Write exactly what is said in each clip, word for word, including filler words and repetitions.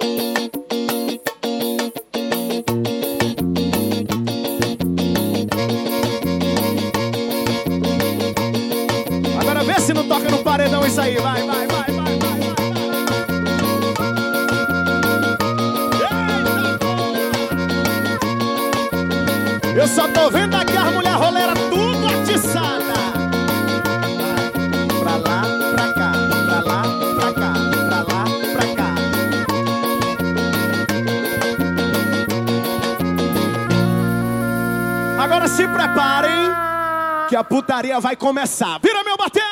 Agora vê se não toca no paredão isso aí. Vai, vai, vai, vai, vai, vai. Eu só tô vendo aqui as mulher roleira tudo atiçada. Pra lá, pra cá, pra lá, pra cá, pra lá, pra cá. Agora se preparem que a putaria vai começar. Vira, meu batera!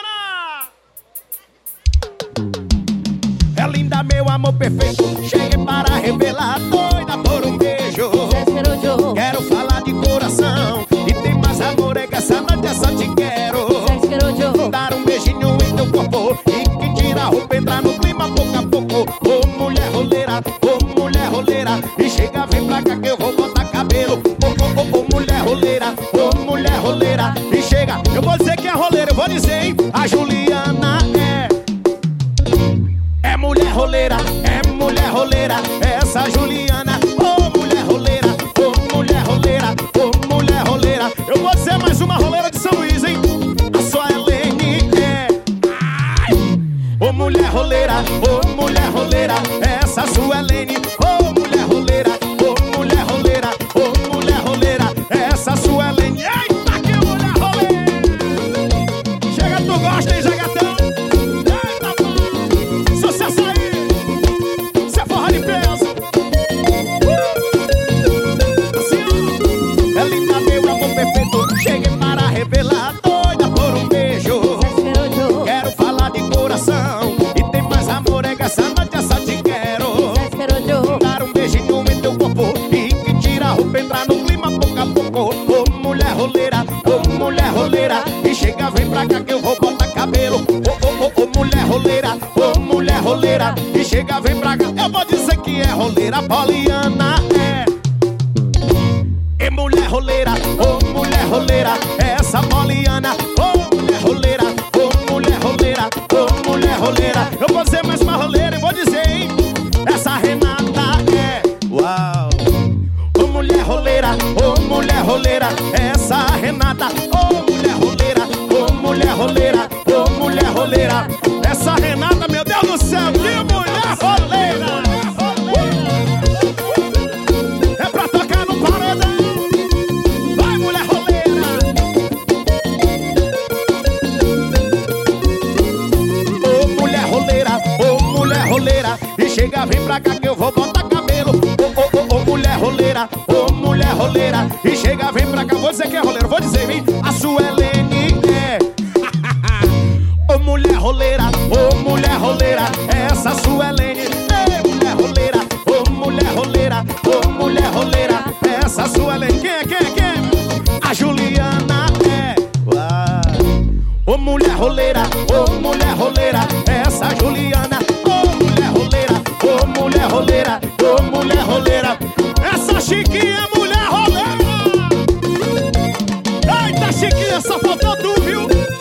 É linda, meu amor perfeito. Cheguei para revelar, doida por um beijo. Quero falar de coração e tem mais amor, é que essa noite eu só te quero. Dar um beijinho em teu corpo e que tira a roupa, entrar no clima pouco a pouco. Ô mulher roleira, ô mulher roleira, e chega, vem pra cá que eu vou botar cabelo. Ô, ô, ô, ô mulher roleira, ô mulher roleira, e chega. Eu vou dizer que é roleira, eu vou dizer, hein? A Juliana é É mulher roleira, é mulher roleira, essa Juliana. Ô mulher roleira, ô mulher roleira, ô mulher roleira. Eu vou dizer mais uma roleira de São Luís, hein? A sua Helene é Ai! Ô mulher roleira, ô mulher roleira, essa sua Helene. Ô mulher roleira, ô mulher roleira, ô mulher roleira, essa sua Helene. Eita, que mulher roleira! Chega, tu gosta, hein, Jagatão? Eita, pô! Sucesso aí! Cê é forró de peso! Assim, ó! É linda, meu amor perfeito. Cheguei para revelar, doida por um beijo. Quero falar de coração e tem mais amor, é que essa noite eu só te quero. Dar um beijinho em teu corpo e que tira a roupa, entrar no clima pouco a pouco. Ô mulher roleira, ô mulher roleira, e chega, vem pra cá que eu vou botar cabelo. Ô, ô, ô, ô mulher roleira, ô mulher roleira, e chega, vem pra cá. Eu vou dizer que é roleira, Poliana é E mulher roleira, ô mulher roleira, essa Poliana. Ô mulher roleira, ô mulher roleira, ô mulher roleira. Eu vou dizer mais uma roleira, eu vou dizer, hein? Essa Renata é Uau! Ô mulher roleira, ô mulher roleira, essa Renata. Ô mulher roleira, ô mulher roleira, ô mulher roleira, essa Renata, meu Deus do céu, que mulher roleira! É pra tocar no paredão. Vai, mulher roleira! Ô mulher roleira, ô mulher roleira, e chega, vem pra cá que eu vou botar cabelo. Ô, ô, ô, ô mulher roleira, ô mulher roleira, e chega, vem pra cá. Vou dizer que é roleira, vou dizer, hein? A sua Helene é Ô mulher roleira, ô mulher roleira, essa sua Helene. Ei, mulher roleira, ô mulher roleira, ô mulher roleira, essa sua Helene. Quem é, quem é, quem é? A Juliana é Uau. Ô mulher roleira, ô mulher roleira, essa Juliana. Ô mulher roleira, ô mulher roleira, ô mulher roleira, essa Chiquinha, mulher roleira. Eita, Chiquinha, só faltou tu, viu?